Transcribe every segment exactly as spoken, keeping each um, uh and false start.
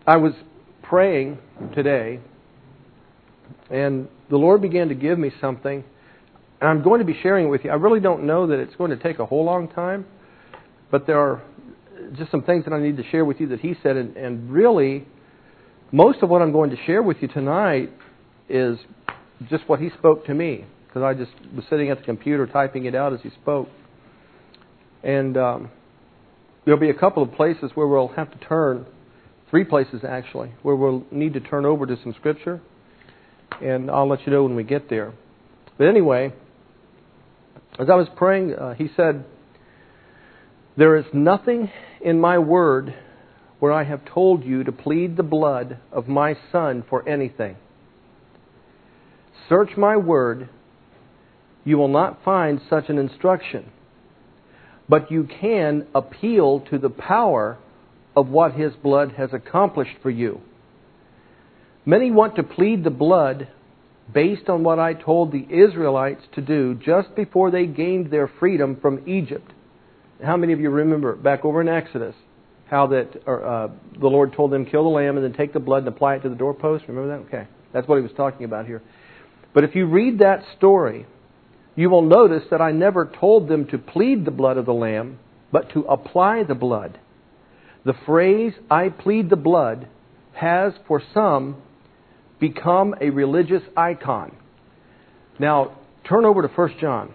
I was praying today, and the Lord began to give me something, and I'm going to be sharing it with you. I really don't know that it's going to take a whole long time, but there are just some things that I need to share with you that He said, and, and really, most of what I'm going to share with you tonight is just what He spoke to me, because I just was sitting at the computer typing it out as He spoke. And um, there'll be a couple of places where we'll have to turn, three places actually, where we'll need to turn over to some Scripture, and I'll let you know when we get there. But anyway, as I was praying, uh, He said, "There is nothing in my word where I have told you to plead the blood of my Son for anything. Search my word, you will not find such an instruction. But you can appeal to the power of what His blood has accomplished for you. Many want to plead the blood based on what I told the Israelites to do just before they gained their freedom from Egypt." How many of you remember back over in Exodus how that uh, the Lord told them, kill the lamb and then take the blood and apply it to the doorpost? Remember that? Okay. That's what He was talking about here. But if you read that story, you will notice that I never told them to plead the blood of the lamb, but to apply the blood. The phrase, "I plead the blood," has for some become a religious icon. Now, turn over to First John.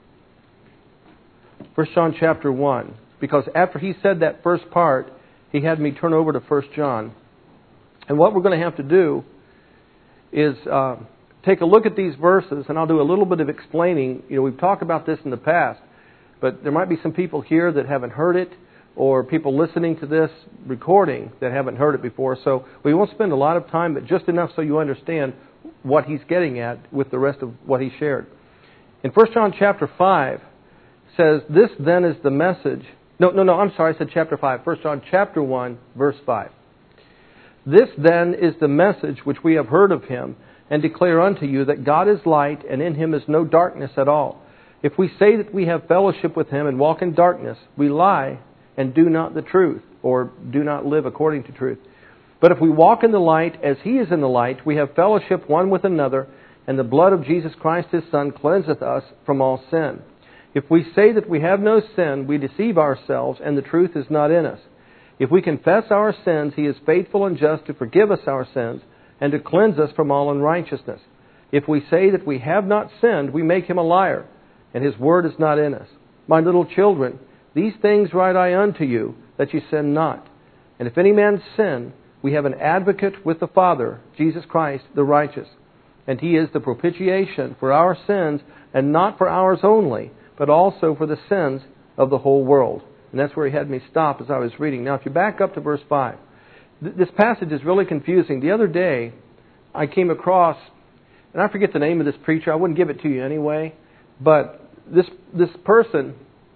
First John chapter one. Because after he said that first part, he had me turn over to First John. And what we're going to have to do is uh, take a look at these verses, and I'll do a little bit of explaining. You know, we've talked about this in the past, but there might be some people here that haven't heard it, or people listening to this recording that haven't heard it before. So we won't spend a lot of time, but just enough so you understand what he's getting at with the rest of what he shared. In First John chapter five, says, "This then is the message." No, no, no, I'm sorry, I said chapter five. First John chapter one, verse five. "This then is the message which we have heard of Him, and declare unto you, that God is light, and in Him is no darkness at all. If we say that we have fellowship with Him and walk in darkness, we lie and do not the truth," or do not live according to truth. "But if we walk in the light as He is in the light, we have fellowship one with another, and the blood of Jesus Christ His Son cleanseth us from all sin. If we say that we have no sin, we deceive ourselves, and the truth is not in us. If we confess our sins, He is faithful and just to forgive us our sins and to cleanse us from all unrighteousness. If we say that we have not sinned, we make Him a liar, and His word is not in us. My little children, these things write I unto you, that ye sin not. And if any man sin, we have an advocate with the Father, Jesus Christ the righteous. And He is the propitiation for our sins, and not for ours only, but also for the sins of the whole world." And that's where he had me stop as I was reading. Now, if you back up to verse five, th- this passage is really confusing. The other day, I came across, and I forget the name of this preacher. I wouldn't give it to you anyway. But this this person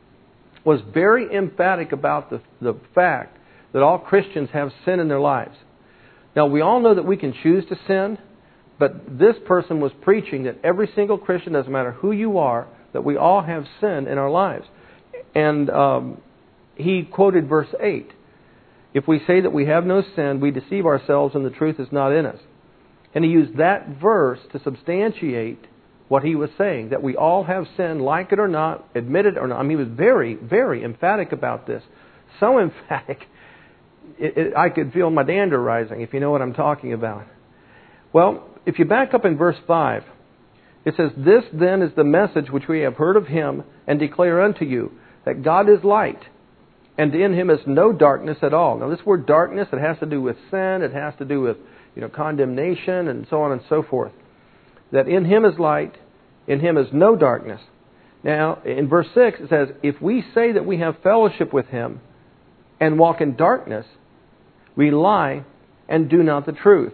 was very emphatic about the, the fact that all Christians have sin in their lives. Now, we all know that we can choose to sin, but this person was preaching that every single Christian, doesn't matter who you are, that we all have sin in our lives. And um, he quoted verse eight. "If we say that we have no sin, we deceive ourselves, and the truth is not in us." And he used that verse to substantiate what he was saying, that we all have sin, like it or not, admit it or not. I mean, he was very, very emphatic about this. So emphatic, it, it, I could feel my dander rising, if you know what I'm talking about. Well, if you back up in verse five, it says, "This then is the message which we have heard of Him, and declare unto you, that God is light, and in Him is no darkness at all." Now, this word darkness, it has to do with sin, it has to do with, you know, condemnation, and so on and so forth. That in Him is light, in Him is no darkness. Now, in verse six, it says, "If we say that we have fellowship with Him, and walk in darkness, we lie and do not the truth."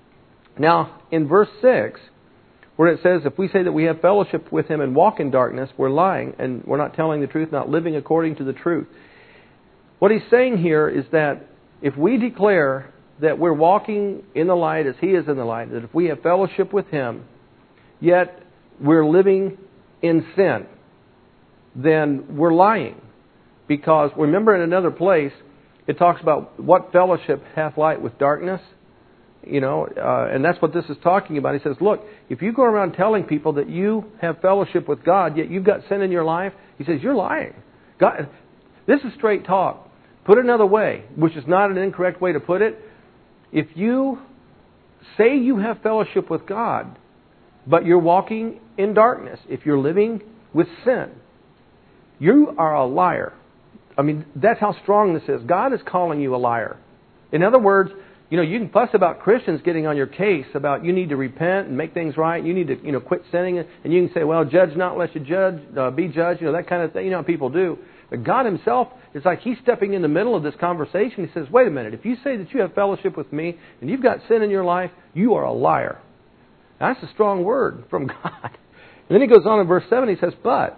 Now, in verse six, where it says, if we say that we have fellowship with Him and walk in darkness, we're lying and we're not telling the truth, not living according to the truth. What he's saying here is that if we declare that we're walking in the light as He is in the light, that if we have fellowship with Him, yet we're living in sin, then we're lying. Because remember, in another place, it talks about what fellowship hath light with darkness. You know, uh, and that's what this is talking about. He says, look, if you go around telling people that you have fellowship with God, yet you've got sin in your life, he says, you're lying. God, this is straight talk. Put it another way, which is not an incorrect way to put it. If you say you have fellowship with God, but you're walking in darkness, if you're living with sin, you are a liar. I mean, that's how strong this is. God is calling you a liar. In other words, you know, you can fuss about Christians getting on your case about you need to repent and make things right. You need to, you know, quit sinning. And you can say, well, judge not unless you judge, uh, be judged, you know, that kind of thing. You know how people do. But God Himself, it's like He's stepping in the middle of this conversation. He says, wait a minute. If you say that you have fellowship with me and you've got sin in your life, you are a liar. Now, that's a strong word from God. And then He goes on in verse seven. He says, but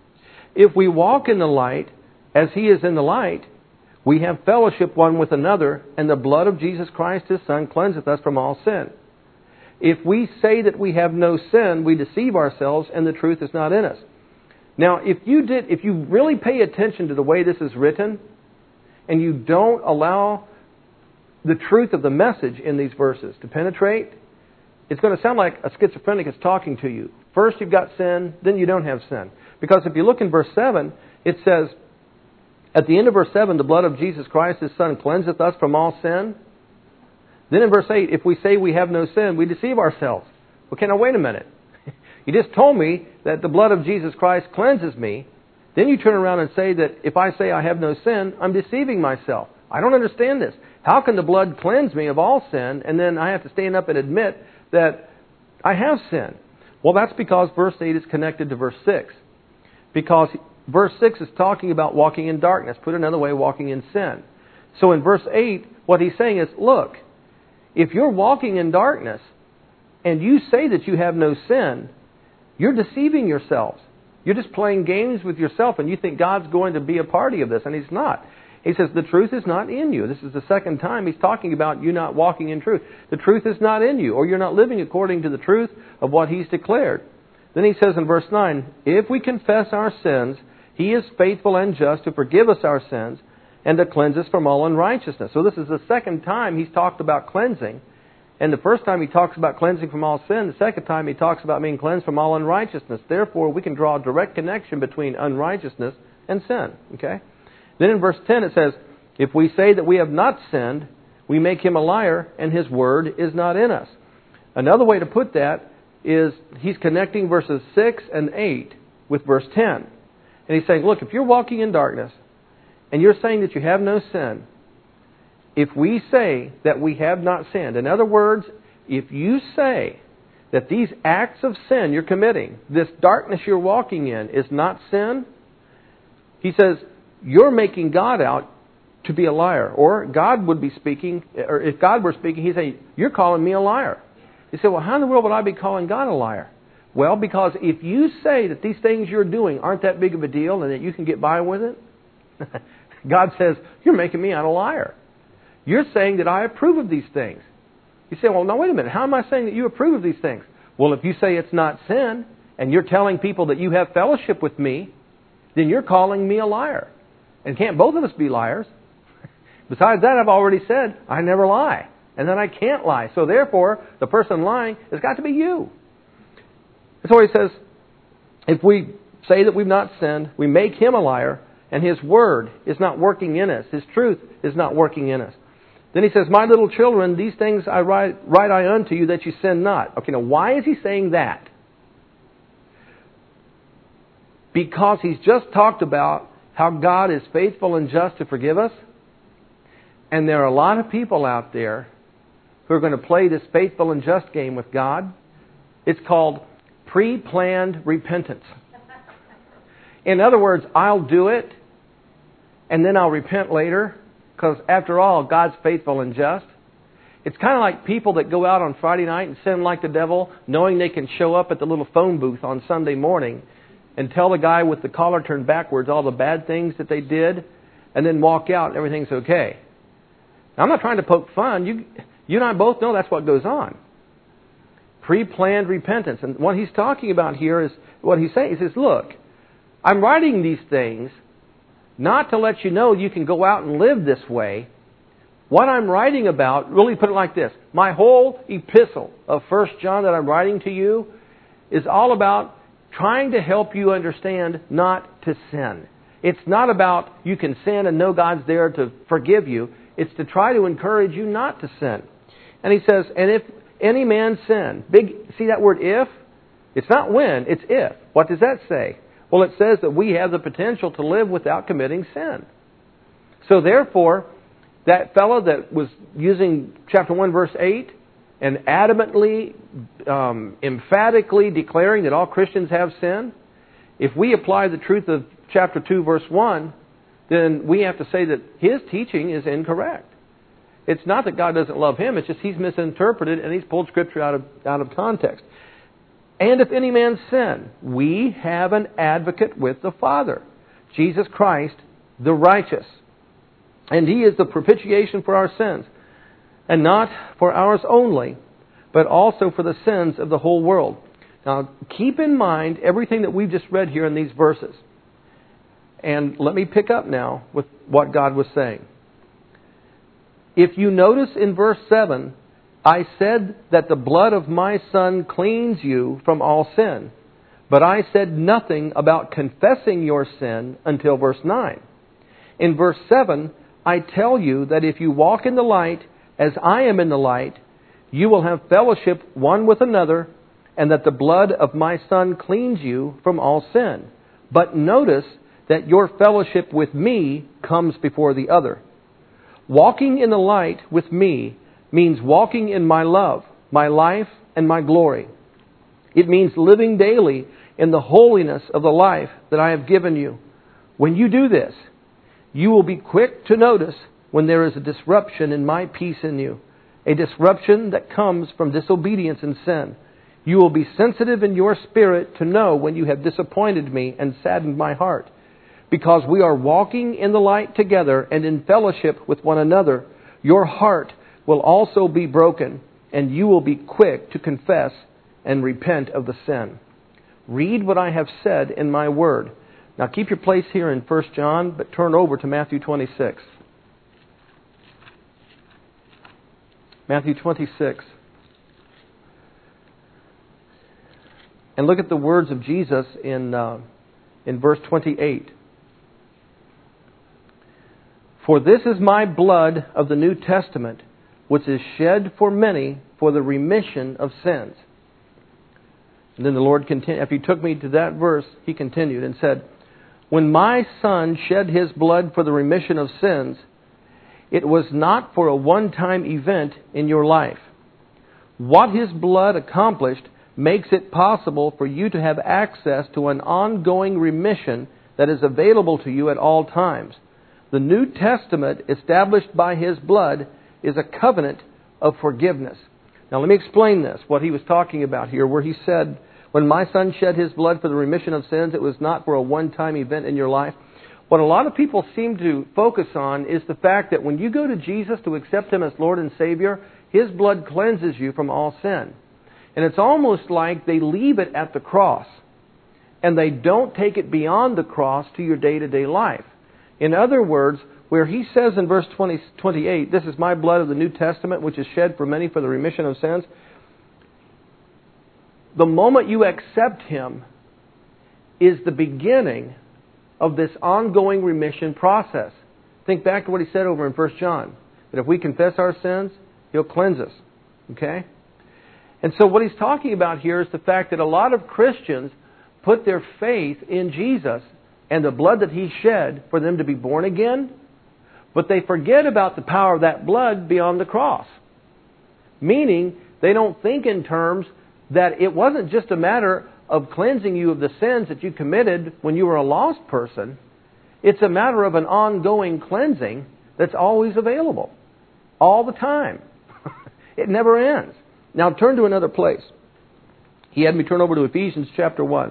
if we walk in the light as He is in the light, we have fellowship one with another, and the blood of Jesus Christ, His Son, cleanseth us from all sin. If we say that we have no sin, we deceive ourselves, and the truth is not in us. Now, if you did, if you really pay attention to the way this is written, and you don't allow the truth of the message in these verses to penetrate, it's going to sound like a schizophrenic is talking to you. First you've got sin, then you don't have sin. Because if you look in verse seven, it says, at the end of verse seven, the blood of Jesus Christ, His Son, cleanseth us from all sin. Then in verse eight, if we say we have no sin, we deceive ourselves. Okay, now wait a minute. You just told me that the blood of Jesus Christ cleanses me. Then you turn around and say that if I say I have no sin, I'm deceiving myself. I don't understand this. How can the blood cleanse me of all sin, and then I have to stand up and admit that I have sin? Well, that's because verse eight is connected to verse six. Because verse six is talking about walking in darkness. Put another way, walking in sin. So in verse eight, what he's saying is, look, if you're walking in darkness and you say that you have no sin, you're deceiving yourselves. You're just playing games with yourself, and you think God's going to be a party of this, and He's not. He says the truth is not in you. This is the second time He's talking about you not walking in truth. The truth is not in you, or you're not living according to the truth of what He's declared. Then he says in verse nine, if we confess our sins, He is faithful and just to forgive us our sins and to cleanse us from all unrighteousness. So this is the second time He's talked about cleansing. And the first time He talks about cleansing from all sin. The second time He talks about being cleansed from all unrighteousness. Therefore, we can draw a direct connection between unrighteousness and sin. Okay? Then in verse ten it says, if we say that we have not sinned, we make Him a liar, and His word is not in us. Another way to put that is he's connecting verses six and eight with verse ten. And he's saying, look, if you're walking in darkness and you're saying that you have no sin, if we say that we have not sinned, in other words, if you say that these acts of sin you're committing, this darkness you're walking in is not sin, he says, you're making God out to be a liar. Or God would be speaking, or if God were speaking, he'd say, you're calling me a liar. You say, well, how in the world would I be calling God a liar? Well, because if you say that these things you're doing aren't that big of a deal and that you can get by with it, God says, you're making me out a liar. You're saying that I approve of these things. You say, well, now wait a minute. How am I saying that you approve of these things? Well, if you say it's not sin and you're telling people that you have fellowship with me, then you're calling me a liar. And can't both of us be liars? Besides that, I've already said, I never lie. And then I can't lie. So therefore, the person lying has got to be you. So he says, if we say that we've not sinned, we make Him a liar, and His word is not working in us. His truth is not working in us. Then he says, my little children, these things I write, write I unto you that you sin not. Okay, now why is he saying that? Because he's just talked about how God is faithful and just to forgive us. And there are a lot of people out there who are going to play this faithful and just game with God. It's called pre-planned repentance. In other words, I'll do it and then I'll repent later. Because after all, God's faithful and just. It's kind of like people that go out on Friday night and sin like the devil, knowing they can show up at the little phone booth on Sunday morning and tell the guy with the collar turned backwards all the bad things that they did, and then walk out and everything's okay. Now, I'm not trying to poke fun. You, you and I both know that's what goes on. Pre-planned repentance. And what he's talking about here is what he's saying. He says, look, I'm writing these things not to let you know you can go out and live this way. What I'm writing about, really put it like this. My whole epistle of First John that I'm writing to you is all about trying to help you understand not to sin. It's not about you can sin and know God's there to forgive you. It's to try to encourage you not to sin. And he says, and if any man sin, big, see that word if? It's not when, it's if. What does that say? Well, it says that we have the potential to live without committing sin. So therefore, that fellow that was using chapter one, verse eight, and adamantly, um, emphatically declaring that all Christians have sin, if we apply the truth of chapter two, verse one, then we have to say that his teaching is incorrect. It's not that God doesn't love him, it's just he's misinterpreted and he's pulled Scripture out of, out of context. And if any man sin, we have an advocate with the Father, Jesus Christ, the righteous. And He is the propitiation for our sins, and not for ours only, but also for the sins of the whole world. Now, keep in mind everything that we've just read here in these verses. And let me pick up now with what God was saying. If you notice in verse seven, I said that the blood of my Son cleans you from all sin. But I said nothing about confessing your sin until verse nine. In verse seven, I tell you that if you walk in the light as I am in the light, you will have fellowship one with another, and that the blood of my Son cleans you from all sin. But notice that your fellowship with me comes before the other. Walking in the light with me means walking in my love, my life, and my glory. It means living daily in the holiness of the life that I have given you. When you do this, you will be quick to notice when there is a disruption in my peace in you, a disruption that comes from disobedience and sin. You will be sensitive in your spirit to know when you have disappointed me and saddened my heart. Because we are walking in the light together and in fellowship with one another, your heart will also be broken, and you will be quick to confess and repent of the sin. Read what I have said in my word. Now keep your place here in First John, but turn over to Matthew twenty-six. Matthew twenty-six. And look at the words of Jesus in, uh, in verse twenty-eight. For this is my blood of the New Testament, which is shed for many for the remission of sins. And then the Lord continued, after He took me to that verse, He continued and said, when my Son shed His blood for the remission of sins, it was not for a one-time event in your life. What His blood accomplished makes it possible for you to have access to an ongoing remission that is available to you at all times. The New Testament, established by His blood, is a covenant of forgiveness. Now let me explain this, what he was talking about here, where he said, when my Son shed His blood for the remission of sins, it was not for a one-time event in your life. What a lot of people seem to focus on is the fact that when you go to Jesus to accept Him as Lord and Savior, His blood cleanses you from all sin. And it's almost like they leave it at the cross, and they don't take it beyond the cross to your day-to-day life. In other words, where He says in verse twenty, twenty-eight, this is my blood of the New Testament, which is shed for many for the remission of sins. The moment you accept Him is the beginning of this ongoing remission process. Think back to what He said over in First John, that if we confess our sins, He'll cleanse us. Okay? And so what He's talking about here is the fact that a lot of Christians put their faith in Jesus and the blood that He shed for them to be born again, but they forget about the power of that blood beyond the cross. Meaning, they don't think in terms that it wasn't just a matter of cleansing you of the sins that you committed when you were a lost person. It's a matter of an ongoing cleansing that's always available. All the time. It never ends. Now turn to another place. He had me turn over to Ephesians chapter one.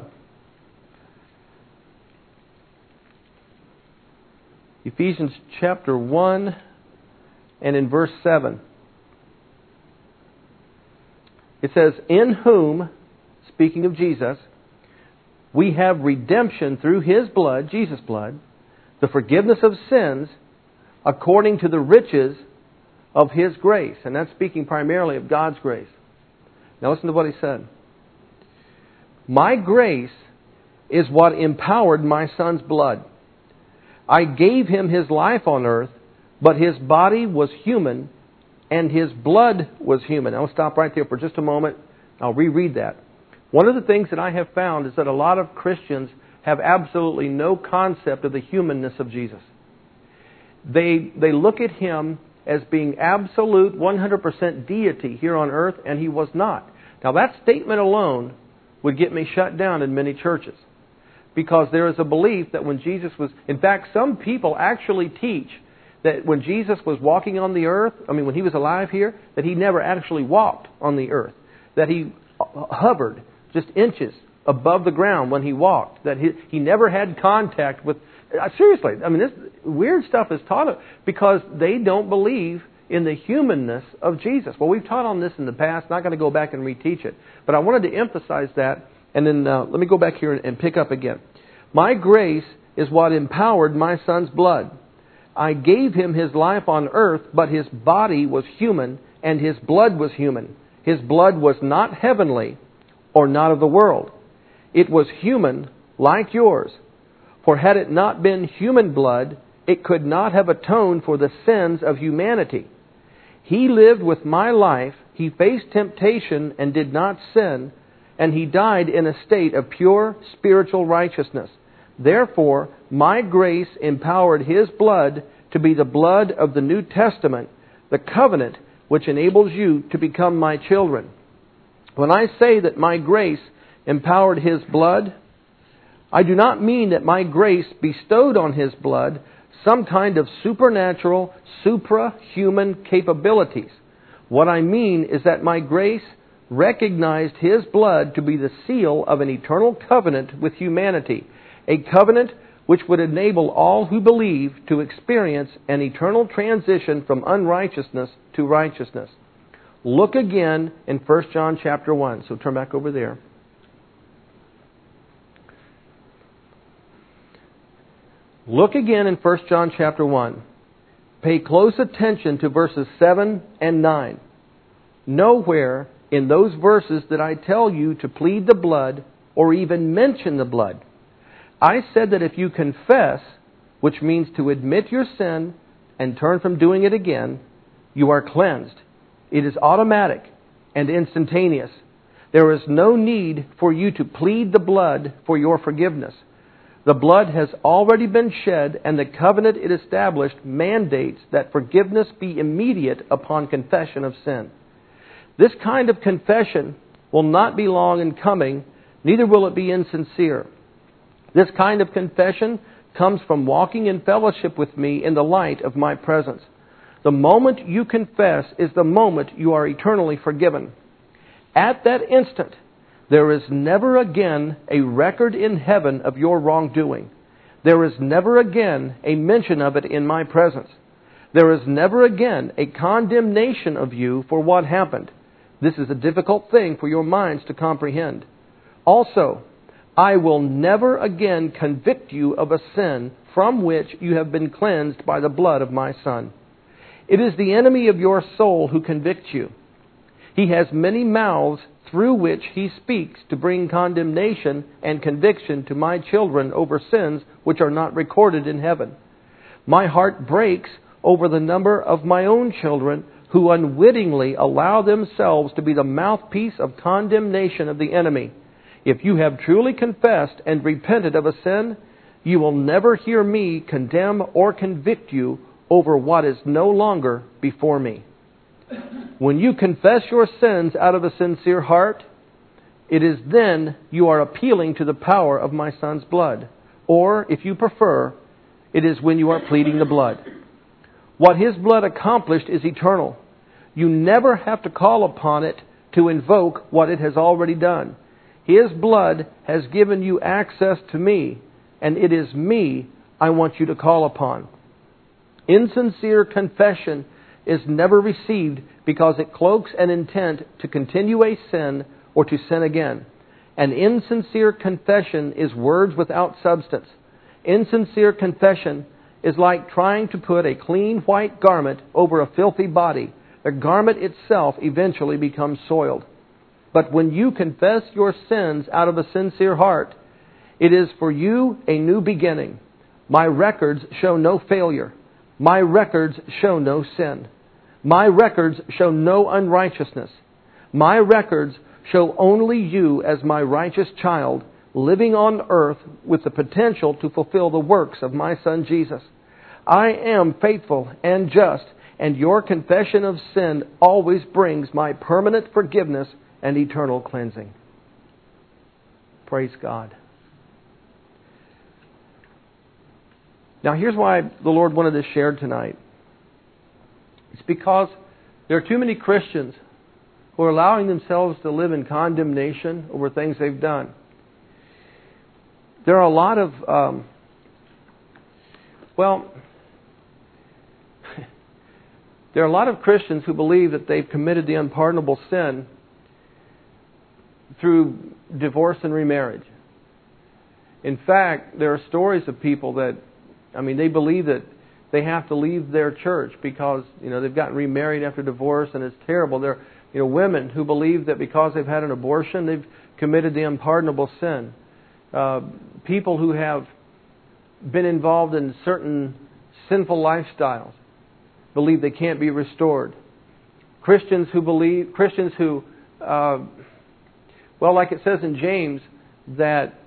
Ephesians chapter one and in verse seven. It says, in whom, speaking of Jesus, we have redemption through His blood, Jesus' blood, the forgiveness of sins according to the riches of His grace. And that's speaking primarily of God's grace. Now listen to what He said. My grace is what empowered my Son's blood. I gave Him His life on earth, but His body was human and His blood was human. I'll stop right there for just a moment. I'll reread that. One of the things that I have found is that a lot of Christians have absolutely no concept of the humanness of Jesus. They, they look at Him as being absolute one hundred percent deity here on earth, and He was not. Now that statement alone would get me shut down in many churches. Because there is a belief that when Jesus was... In fact, some people actually teach that when Jesus was walking on the earth, I mean when He was alive here, that He never actually walked on the earth. That He hovered just inches above the ground when He walked. That He, he never had contact with... Seriously, I mean this weird stuff is taught because they don't believe in the humanness of Jesus. Well, we've taught on this in the past. Not going to go back and reteach it. But I wanted to emphasize that. And then uh, let me go back here and, and pick up again. My grace is what empowered my Son's blood. I gave Him His life on earth, but His body was human and His blood was human. His blood was not heavenly or not of the world. It was human like yours. For had it not been human blood, it could not have atoned for the sins of humanity. He lived with my life. He faced temptation and did not sin. And He died in a state of pure spiritual righteousness. Therefore, my grace empowered His blood to be the blood of the New Testament, the covenant which enables you to become my children. When I say that my grace empowered His blood, I do not mean that my grace bestowed on His blood some kind of supernatural, suprahuman capabilities. What I mean is that my grace recognized His blood to be the seal of an eternal covenant with humanity, a covenant which would enable all who believe to experience an eternal transition from unrighteousness to righteousness. Look again in First John chapter one. So turn back over there. Look again in First John chapter one. Pay close attention to verses seven and nine. Nowhere in those verses did I tell you to plead the blood or even mention the blood. I said that if you confess, which means to admit your sin and turn from doing it again, you are cleansed. It is automatic and instantaneous. There is no need for you to plead the blood for your forgiveness. The blood has already been shed, and the covenant it established mandates that forgiveness be immediate upon confession of sin. This kind of confession will not be long in coming, neither will it be insincere. This kind of confession comes from walking in fellowship with me in the light of my presence. The moment you confess is the moment you are eternally forgiven. At that instant, there is never again a record in heaven of your wrongdoing. There is never again a mention of it in my presence. There is never again a condemnation of you for what happened. This is a difficult thing for your minds to comprehend. Also, I will never again convict you of a sin from which you have been cleansed by the blood of my Son. It is the enemy of your soul who convicts you. He has many mouths through which he speaks to bring condemnation and conviction to my children over sins which are not recorded in heaven. My heart breaks over the number of my own children who unwittingly allow themselves to be the mouthpiece of condemnation of the enemy. If you have truly confessed and repented of a sin, you will never hear me condemn or convict you over what is no longer before me. When you confess your sins out of a sincere heart, it is then you are appealing to the power of my Son's blood. Or, if you prefer, it is when you are pleading the blood. What His blood accomplished is eternal. You never have to call upon it to invoke what it has already done. His blood has given you access to me, and it is me I want you to call upon. Insincere confession is never received because it cloaks an intent to continue a sin or to sin again. An insincere confession is words without substance. Insincere confession is like trying to put a clean white garment over a filthy body. The garment itself eventually becomes soiled. But when you confess your sins out of a sincere heart, it is for you a new beginning. My records show no failure. My records show no sin. My records show no unrighteousness. My records show only you as my righteous child, living on earth with the potential to fulfill the works of my Son Jesus. I am faithful and just, and your confession of sin always brings my permanent forgiveness and eternal cleansing. Praise God. Now here's why the Lord wanted this shared tonight. It's because there are too many Christians who are allowing themselves to live in condemnation over things they've done. There are a lot of, um, well, there are a lot of Christians who believe that they've committed the unpardonable sin through divorce and remarriage. In fact, there are stories of people that, I mean, they believe that they have to leave their church because, you know, they've gotten remarried after divorce and it's terrible. There are, you know, women who believe that because they've had an abortion, they've committed the unpardonable sin. Uh, people who have been involved in certain sinful lifestyles believe they can't be restored. Christians who believe, Christians who, uh, well, like it says in James, that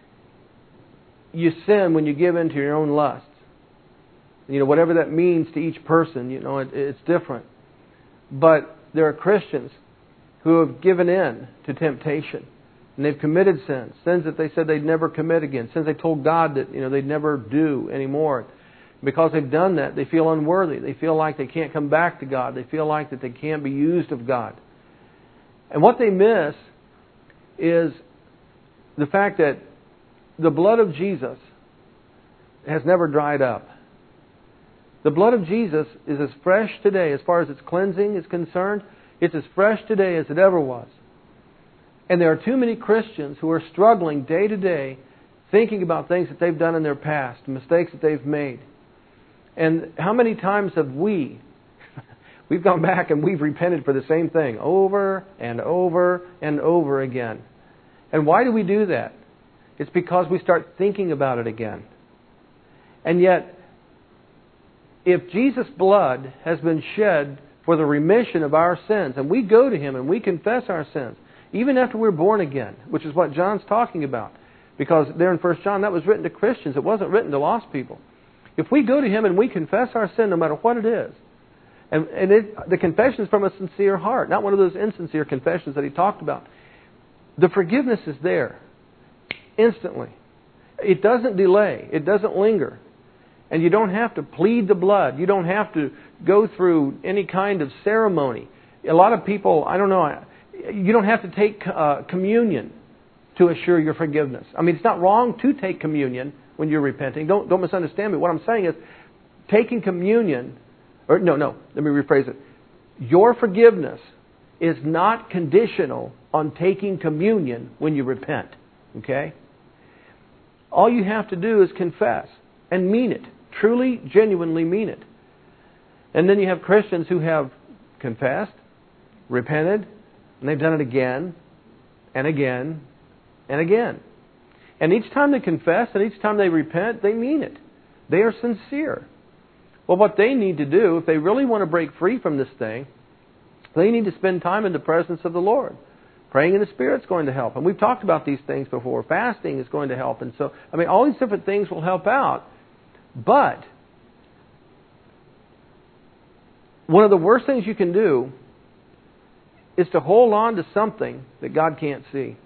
you sin when you give in to your own lusts. You know, whatever that means to each person, you know, it, it's different. But there are Christians who have given in to temptation. And they've committed sins. Sins that they said they'd never commit again. Sins they told God that, you know, they'd never do anymore. Because they've done that, they feel unworthy. They feel like they can't come back to God. They feel like that they can't be used of God. And what they miss is the fact that the blood of Jesus has never dried up. The blood of Jesus is as fresh today, as far as its cleansing is concerned. It's as fresh today as it ever was. And there are too many Christians who are struggling day to day, thinking about things that they've done in their past, mistakes that they've made. And how many times have we, we've gone back and we've repented for the same thing over and over and over again. And why do we do that? It's because we start thinking about it again. And yet, if Jesus' blood has been shed for the remission of our sins, and we go to Him and we confess our sins, even after we're born again, which is what John's talking about. Because there in First John, that was written to Christians. It wasn't written to lost people. If we go to Him and we confess our sin, no matter what it is, and, and it, the confession is from a sincere heart, not one of those insincere confessions that he talked about, the forgiveness is there instantly. It doesn't delay. It doesn't linger. And you don't have to plead the blood. You don't have to go through any kind of ceremony. A lot of people, I don't know, you don't have to take uh, communion to assure your forgiveness. I mean, it's not wrong to take communion when you're repenting. Don't don't misunderstand me. What I'm saying is, taking communion, or no, no, let me rephrase it. Your forgiveness is not conditional on taking communion when you repent. Okay? All you have to do is confess and mean it. Truly, genuinely mean it. And then you have Christians who have confessed, repented, and they've done it again and again and again. And each time they confess and each time they repent, they mean it. They are sincere. Well, what they need to do, if they really want to break free from this thing, they need to spend time in the presence of the Lord. Praying in the Spirit's going to help. And we've talked about these things before. Fasting is going to help. And so, I mean, all these different things will help out. But one of the worst things you can do is to hold on to something that God can't see.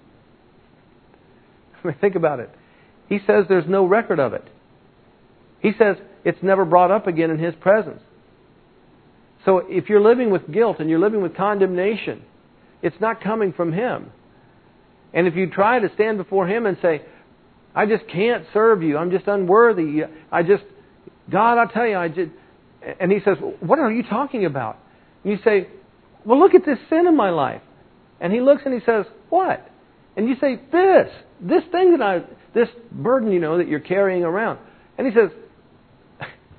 I mean, think about it. He says there's no record of it. He says it's never brought up again in His presence. So if you're living with guilt and you're living with condemnation, it's not coming from Him. And if you try to stand before Him and say, I just can't serve you, I'm just unworthy, I just, God, I'll tell you, I just, and He says, what are you talking about? And you say, well, look at this sin in my life. And He looks and He says, what? And you say, this, this thing that I, this burden, you know, that you're carrying around. And He says,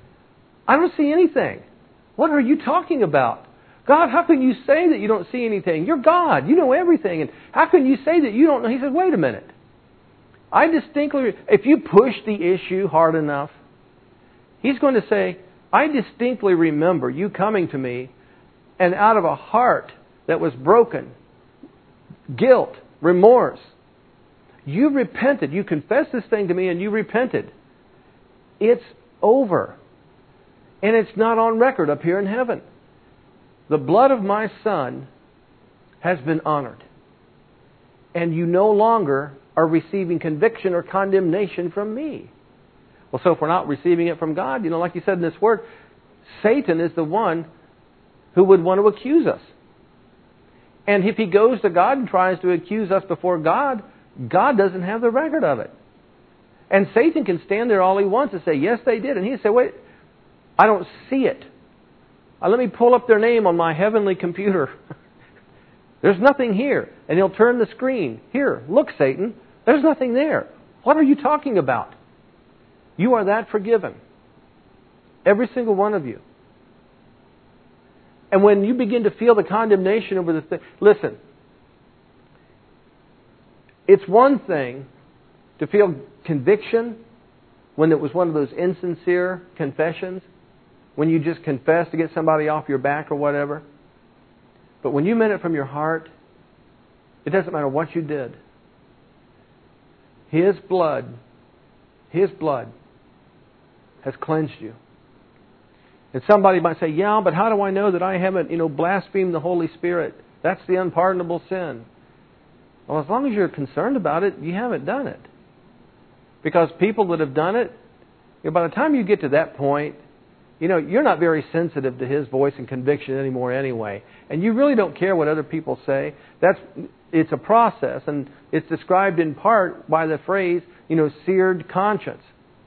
I don't see anything. What are you talking about? God, how can you say that you don't see anything? You're God. You know everything. And how can you say that you don't know? He said, wait a minute. I distinctly, if you push the issue hard enough, He's going to say, I distinctly remember you coming to me, and out of a heart that was broken, guilt, remorse, you repented. You confessed this thing to me and you repented. It's over. And it's not on record up here in heaven. The blood of my Son has been honored. And you no longer are receiving conviction or condemnation from me. Well, so if we're not receiving it from God, you know, like you said in this word, Satan is the one who would want to accuse us. And if he goes to God and tries to accuse us before God, God doesn't have the record of it. And Satan can stand there all he wants and say, yes, they did. And he'd say, wait, I don't see it. Uh, let me pull up their name on my heavenly computer. There's nothing here. And he'll turn the screen. Here, look, Satan, there's nothing there. What are you talking about? You are that forgiven. Every single one of you. And when you begin to feel the condemnation over the thing, listen, it's one thing to feel conviction when it was one of those insincere confessions, when you just confess to get somebody off your back or whatever. But when you meant it from your heart, it doesn't matter what you did. His blood, His blood has cleansed you. And somebody might say, yeah, but how do I know that I haven't, you know, blasphemed the Holy Spirit? That's the unpardonable sin. Well, as long as you're concerned about it, you haven't done it. Because people that have done it, you know, by the time you get to that point, you know, you're not very sensitive to His voice and conviction anymore anyway. And you really don't care what other people say. That's, it's a process, and it's described in part by the phrase, you know, seared conscience.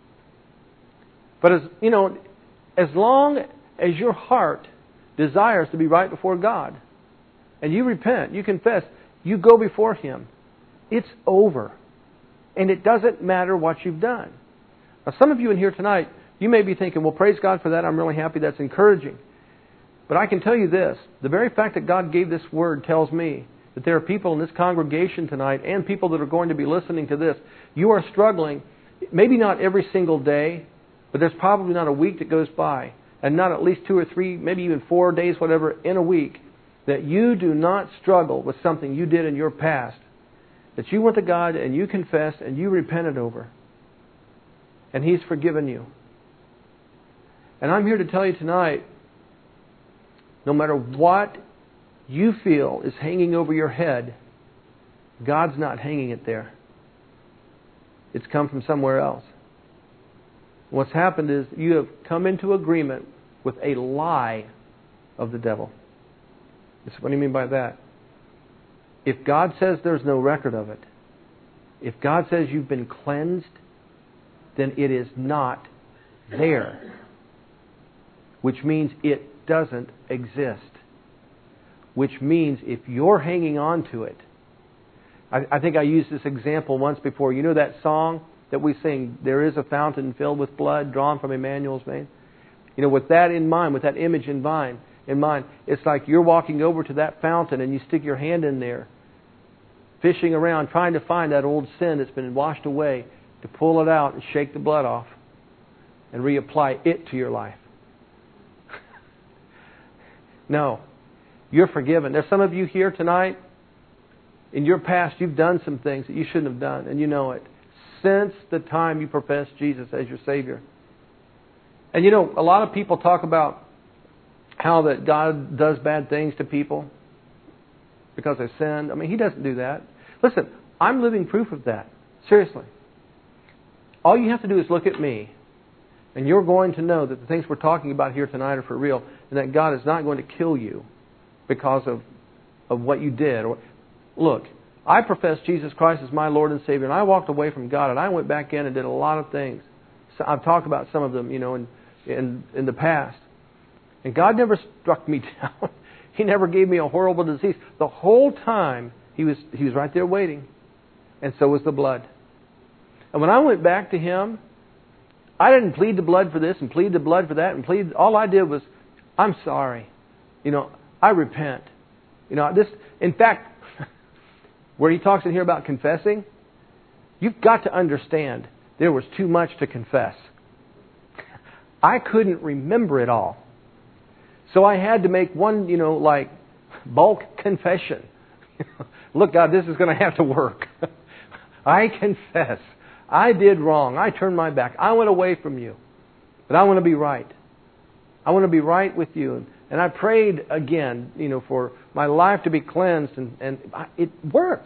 But as, you know, as long as your heart desires to be right before God, and you repent, you confess, you go before Him, it's over. And it doesn't matter what you've done. Now, some of you in here tonight, you may be thinking, well, praise God for that. I'm really happy. That's encouraging. But I can tell you this. The very fact that God gave this word tells me that there are people in this congregation tonight and people that are going to be listening to this. You are struggling, maybe not every single day, but there's probably not a week that goes by, and not at least two or three, maybe even four days, whatever, in a week, that you do not struggle with something you did in your past, that you went to God and you confessed and you repented over. And He's forgiven you. And I'm here to tell you tonight, no matter what you feel is hanging over your head, God's not hanging it there. It's come from somewhere else. What's happened is you have come into agreement with a lie of the devil. What do you mean by that? If God says there's no record of it, if God says you've been cleansed, then it is not there. Which means it doesn't exist. Which means if you're hanging on to it, I, I think I used this example once before. You know that song that we sing, there is a fountain filled with blood drawn from Emmanuel's vein? You know, with that in mind, with that image in mind, in mind, it's like you're walking over to that fountain and you stick your hand in there, fishing around, trying to find that old sin that's been washed away, to pull it out and shake the blood off and reapply it to your life. No. You're forgiven. There's some of you here tonight, in your past, you've done some things that you shouldn't have done, and you know it. Since the time you professed Jesus as your Savior. And you know, a lot of people talk about how that God does bad things to people because they sinned. I mean, He doesn't do that. Listen, I'm living proof of that. Seriously. All you have to do is look at me, and you're going to know that the things we're talking about here tonight are for real, and that God is not going to kill you because of, of what you did. Or, look, I professed Jesus Christ as my Lord and Savior, and I walked away from God, and I went back in and did a lot of things. So I've talked about some of them, you know, in, in, in the past. And God never struck me down. He never gave me a horrible disease. The whole time, He was, he was right there waiting. And so was the blood. And when I went back to Him, I didn't plead the blood for this and plead the blood for that and plead. All I did was, I'm sorry. You know, I repent. You know, this, in fact, where he talks in here about confessing, you've got to understand there was too much to confess. I couldn't remember it all. So I had to make one, you know, like bulk confession. Look, God, this is going to have to work. I confess. I did wrong. I turned my back. I went away from you. But I want to be right. I want to be right with you. And I prayed again, you know, for my life to be cleansed. And, and it worked.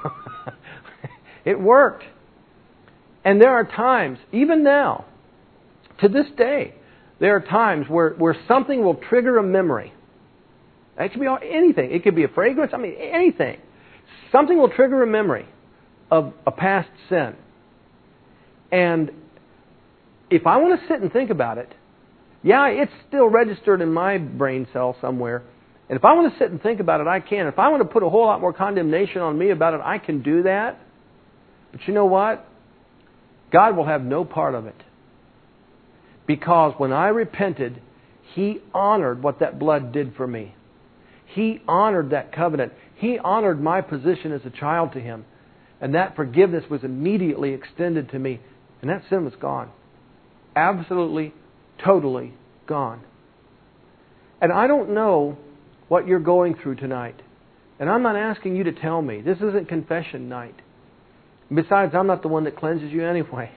It worked. And there are times, even now, to this day, there are times where, where something will trigger a memory. It could be anything. It could be a fragrance. I mean, anything. Something will trigger a memory of a past sin. And if I want to sit and think about it, yeah, it's still registered in my brain cell somewhere. And if I want to sit and think about it, I can. If I want to put a whole lot more condemnation on me about it, I can do that. But you know what? God will have no part of it. Because when I repented, He honored what that blood did for me. He honored that covenant. He honored my position as a child to Him. And that forgiveness was immediately extended to me. And that sin was gone. Absolutely, totally gone. And I don't know what you're going through tonight. And I'm not asking you to tell me. This isn't confession night. Besides, I'm not the one that cleanses you anyway.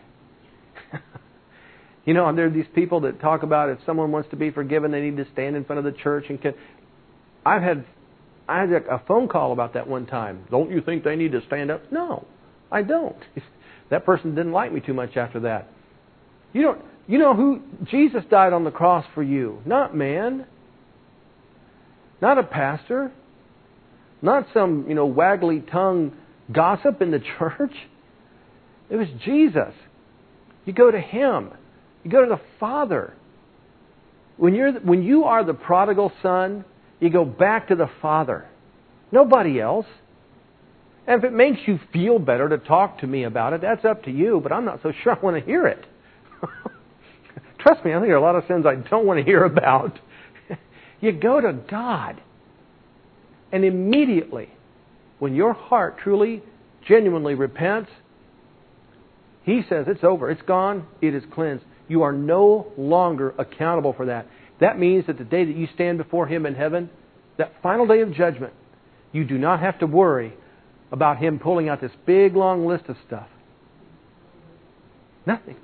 You know, there are these people that talk about if someone wants to be forgiven, they need to stand in front of the church. And can... I've had, I had a phone call about that one time. Don't you think they need to stand up? No, I don't. That person didn't like me too much after that. You don't. You know who? Jesus died on the cross for you, not man, not a pastor, not some you know waggly tongue gossip in the church. It was Jesus. You go to Him. You go to the Father. When you're when you are the prodigal son, you go back to the Father. Nobody else. And if it makes you feel better to talk to me about it, that's up to you, but I'm not so sure I want to hear it. Trust me, I think there are a lot of sins I don't want to hear about. You go to God. And immediately, when your heart truly, genuinely repents, He says, it's over, it's gone, it is cleansed. You are no longer accountable for that. That means that the day that you stand before Him in heaven, that final day of judgment, you do not have to worry about Him pulling out this big, long list of stuff. Nothing.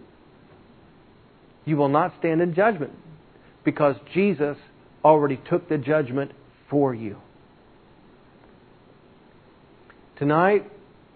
You will not stand in judgment because Jesus already took the judgment for you. Tonight,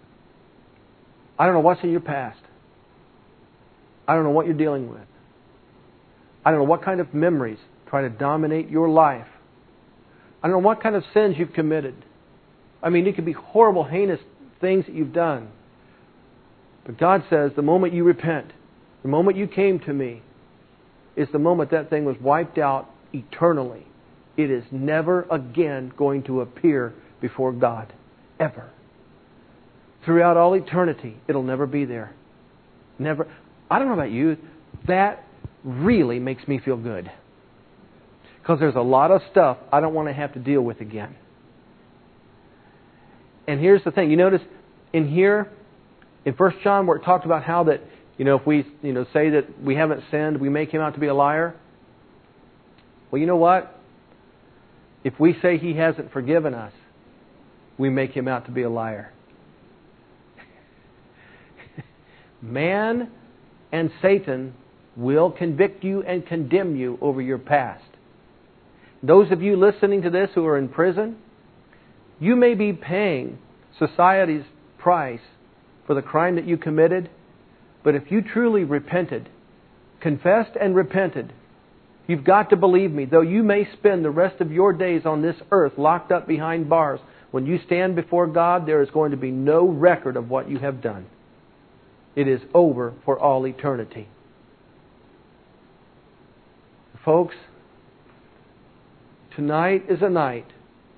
I don't know what's in your past. I don't know what you're dealing with. I don't know what kind of memories try to dominate your life. I don't know what kind of sins you've committed. I mean, it could be horrible, heinous things that you've done. But God says the moment you repent, the moment you came to me, is the moment that thing was wiped out eternally. It is never again going to appear before God. Ever. Throughout all eternity, it'll never be there. Never. I don't know about you. That really makes me feel good. Because there's a lot of stuff I don't want to have to deal with again. And here's the thing. You notice in here, in First John, where it talked about how that, you know, if we you know say that we haven't sinned, we make Him out to be a liar. Well, you know what? If we say He hasn't forgiven us, we make Him out to be a liar. Man and Satan will convict you and condemn you over your past. Those of you listening to this who are in prison, you may be paying society's price for the crime that you committed, but if you truly repented, confessed and repented, you've got to believe me, though you may spend the rest of your days on this earth locked up behind bars, when you stand before God, there is going to be no record of what you have done. It is over for all eternity. Folks, tonight is a night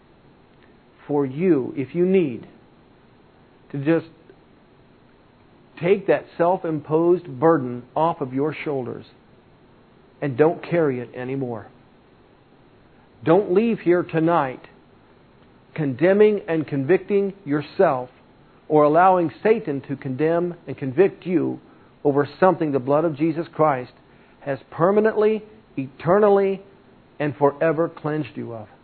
for you, if you need, to just take that self-imposed burden off of your shoulders and don't carry it anymore. Don't leave here tonight condemning and convicting yourself or allowing Satan to condemn and convict you over something the blood of Jesus Christ has permanently, eternally, and forever cleansed you of.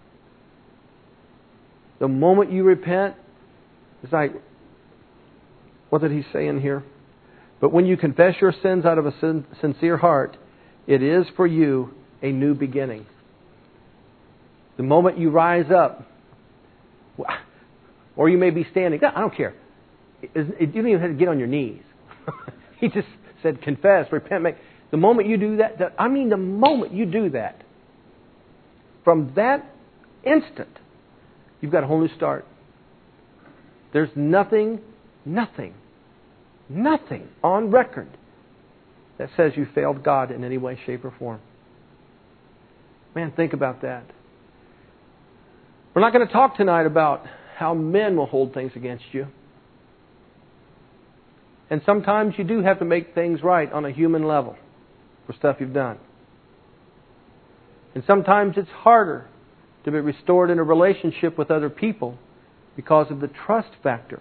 The moment you repent, it's like, what did he say in here? But when you confess your sins out of a sin, sincere heart, it is for you a new beginning. The moment you rise up, or you may be standing, I don't care. You don't even have to get on your knees. He just said, confess, repent, make. The moment you do that, I mean the moment you do that, from that instant, you've got a whole new start. There's nothing, nothing, nothing on record that says you failed God in any way, shape, or form. Man, think about that. We're not going to talk tonight about how men will hold things against you. And sometimes you do have to make things right on a human level for stuff you've done. And sometimes it's harder to be restored in a relationship with other people because of the trust factor.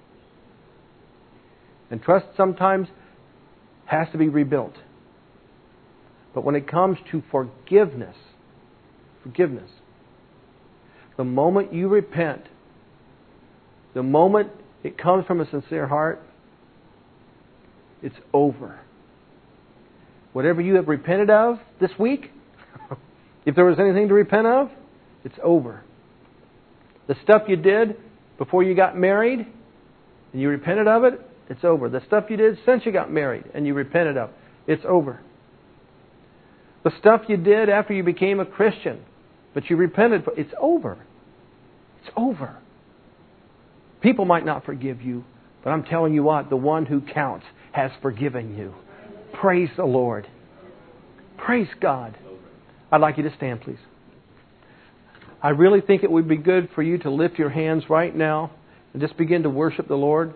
And trust sometimes has to be rebuilt. But when it comes to forgiveness, forgiveness, the moment you repent, the moment it comes from a sincere heart, it's over. Whatever you have repented of this week, if there was anything to repent of, it's over. The stuff you did before you got married and you repented of it, it's over. The stuff you did since you got married and you repented of, it's over. The stuff you did after you became a Christian, but you repented, it's over. It's over. People might not forgive you, but I'm telling you what, the one who counts has forgiven you. Praise the Lord. Praise God. I'd like you to stand, please. I really think it would be good for you to lift your hands right now and just begin to worship the Lord.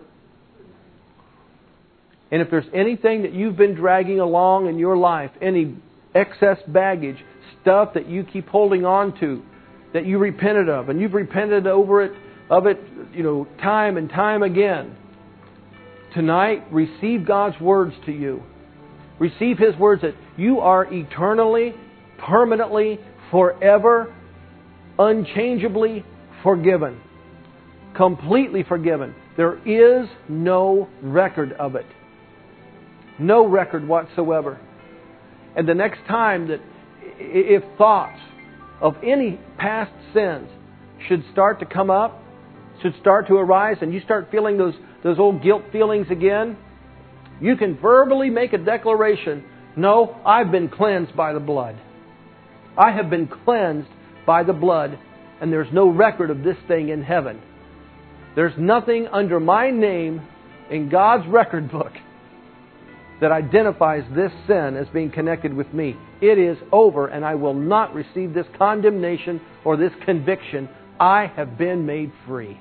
And if there's anything that you've been dragging along in your life, any excess baggage, stuff that you keep holding on to, that you repented of, and you've repented over it, of it, you know, time and time again, tonight, receive God's words to you. Receive His words that you are eternally, permanently, forever, unchangeably forgiven. Completely forgiven. There is no record of it. No record whatsoever. And the next time that if thoughts of any past sins should start to come up, should start to arise, and you start feeling those, those old guilt feelings again, you can verbally make a declaration, no, I've been cleansed by the blood. I have been cleansed by the blood, and there's no record of this thing in heaven. There's nothing under my name in God's record book that identifies this sin as being connected with me. It is over, and I will not receive this condemnation or this conviction. I have been made free.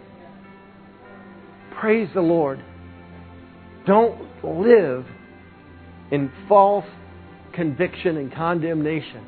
Praise the Lord. Don't live in false conviction and condemnation.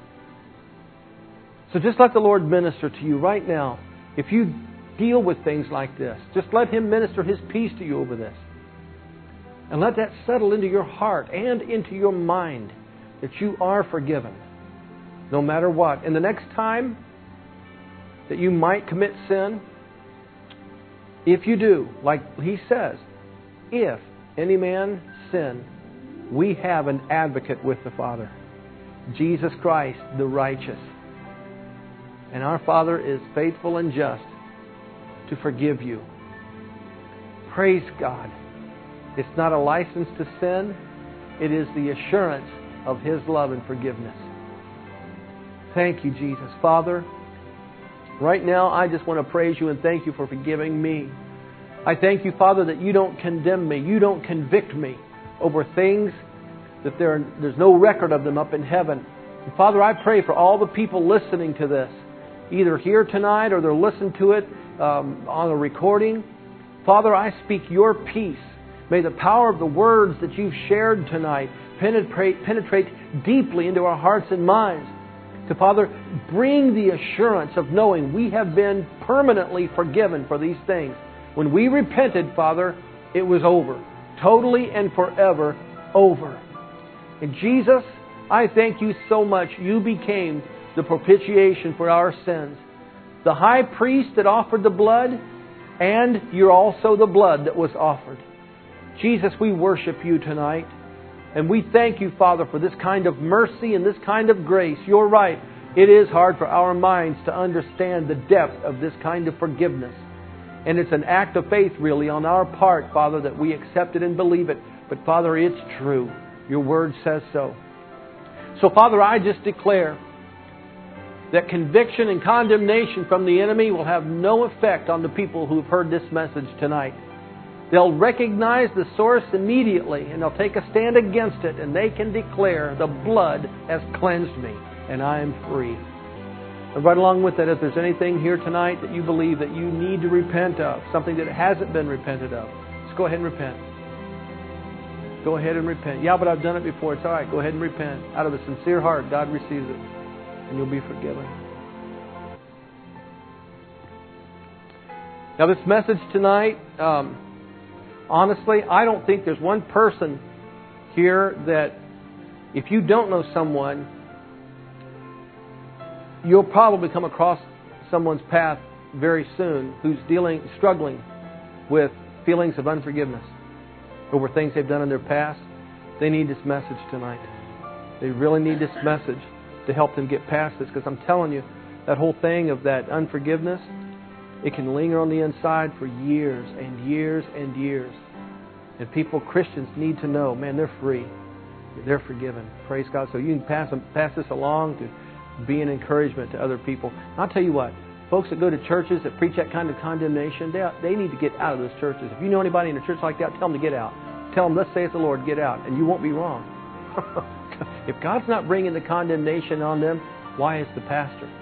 So just let the Lord minister to you right now. If you deal with things like this, just let Him minister His peace to you over this. And let that settle into your heart and into your mind that you are forgiven, no matter what. And the next time that you might commit sin, if you do, like He says, if any man sin, we have an advocate with the Father, Jesus Christ, the righteous. And our Father is faithful and just to forgive you. Praise God. It's not a license to sin. It is the assurance of His love and forgiveness. Thank you, Jesus. Father, right now I just want to praise You and thank You for forgiving me. I thank You, Father, that You don't condemn me. You don't convict me over things that there, there's no record of them up in heaven. And Father, I pray for all the people listening to this, either here tonight or they're listening to it um, on a recording. Father, I speak Your peace May the power of the words that you've shared tonight penetrate, penetrate deeply into our hearts and minds. To, Father, bring the assurance of knowing we have been permanently forgiven for these things. When we repented, Father, it was over. Totally and forever over. And Jesus, I thank You so much. You became the propitiation for our sins. The high priest that offered the blood, and You're also the blood that was offered. Jesus, we worship You tonight. And we thank You, Father, for this kind of mercy and this kind of grace. You're right. It is hard for our minds to understand the depth of this kind of forgiveness. And it's an act of faith, really, on our part, Father, that we accept it and believe it. But, Father, it's true. Your Word says so. So, Father, I just declare that conviction and condemnation from the enemy will have no effect on the people who have heard this message tonight. They'll recognize the source immediately, and they'll take a stand against it, and they can declare, the blood has cleansed me, and I am free. And right along with that, if there's anything here tonight that you believe that you need to repent of, something that hasn't been repented of, just go ahead and repent. Go ahead and repent. Yeah, but I've done it before. It's all right. Go ahead and repent. Out of a sincere heart, God receives it, and you'll be forgiven. Now, this message tonight, um, honestly, I don't think there's one person here that, if you don't know someone, you'll probably come across someone's path very soon who's dealing, struggling with feelings of unforgiveness over things they've done in their past. They need this message tonight. They really need this message to help them get past this, because I'm telling you, that whole thing of that unforgiveness, it can linger on the inside for years and years and years. And people, Christians, need to know, man, they're free. They're forgiven. Praise God. So you can pass, them, pass this along to be an encouragement to other people. And I'll tell you what, folks that go to churches that preach that kind of condemnation, they, they need to get out of those churches. If you know anybody in a church like that, tell them to get out. Tell them, thus saith the Lord, get out. And you won't be wrong. If God's not bringing the condemnation on them, why is the pastor?